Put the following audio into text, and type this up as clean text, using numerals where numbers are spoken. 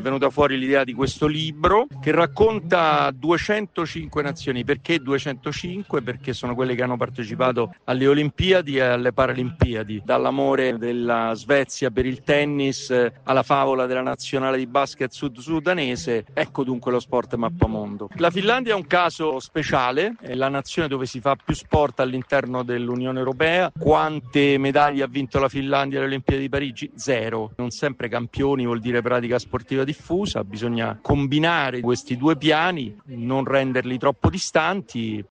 venuta fuori l'idea di questo libro che racconta 205 nazioni. Perché 205? Perché sono quelle che hanno partecipato alle Olimpiadi e alle Paralimpiadi, dall'amore della Svezia per il tennis alla favola della nazionale di basket sud-sudanese. Ecco dunque lo sport mappamondo. La Finlandia è un caso speciale, è la nazione dove si fa più sport all'interno dell'Unione Europea. Quante medaglie ha vinto la Finlandia alle Olimpiadi di Parigi? 0. Non sempre campioni vuol dire pratica sportiva diffusa, bisogna combinare questi due piani, non renderli troppo distanti